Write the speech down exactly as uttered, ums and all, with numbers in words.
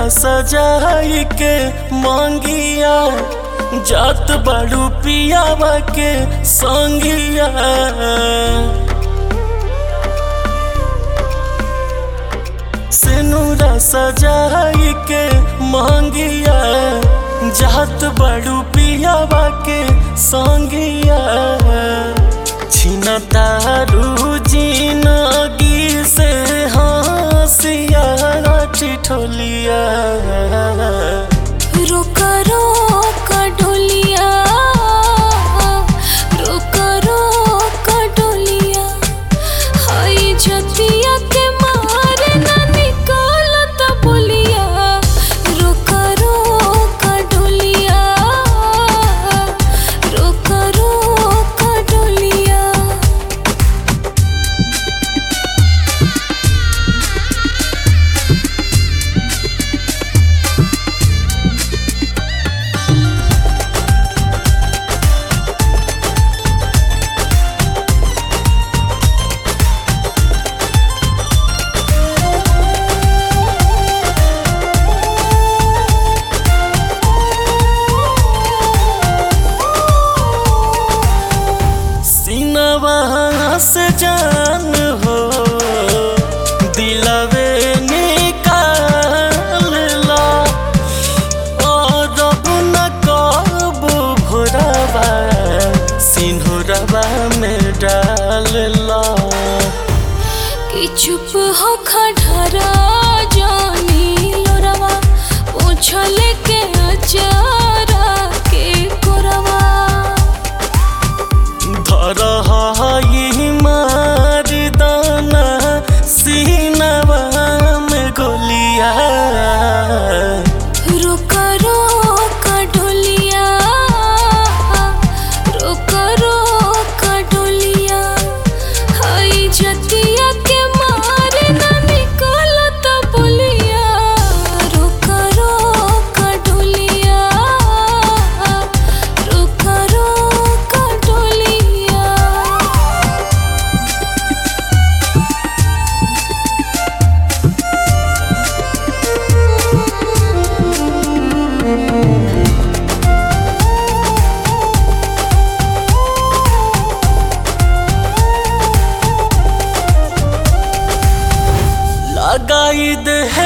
सजाई के मांगिया जात बड़ू पियावा के संगिया। सिनुरा सजाई के मांगिया जात बड़ू पियावा के संगिया। छिना तारू जिनगी से हंसिया ठिठोलिया। रोका रोका ढोलिया, रोका रोका ढोलिया, हाय जतिया के मारे ना निकालत बोलिया। रोका रोका ढोलिया, रोका रोका ढोलिया। से जान हो दिलवे निकाल ला और अब न कब भोरवा सिंदूरवा में डाल ला। कि चुप हो खड़रा जानी लोरवा पूछल के अचारा के कोरवा। धरहाई मार दाना सीनवा में गोलिया। रोका रोका ढोलिया, रोका रोका ढोलिया, हाय जतिया के मारे ना निकालत बोलिया। रोका रोका ढोलिया, रोका रोका ढोलिया। लगाई दे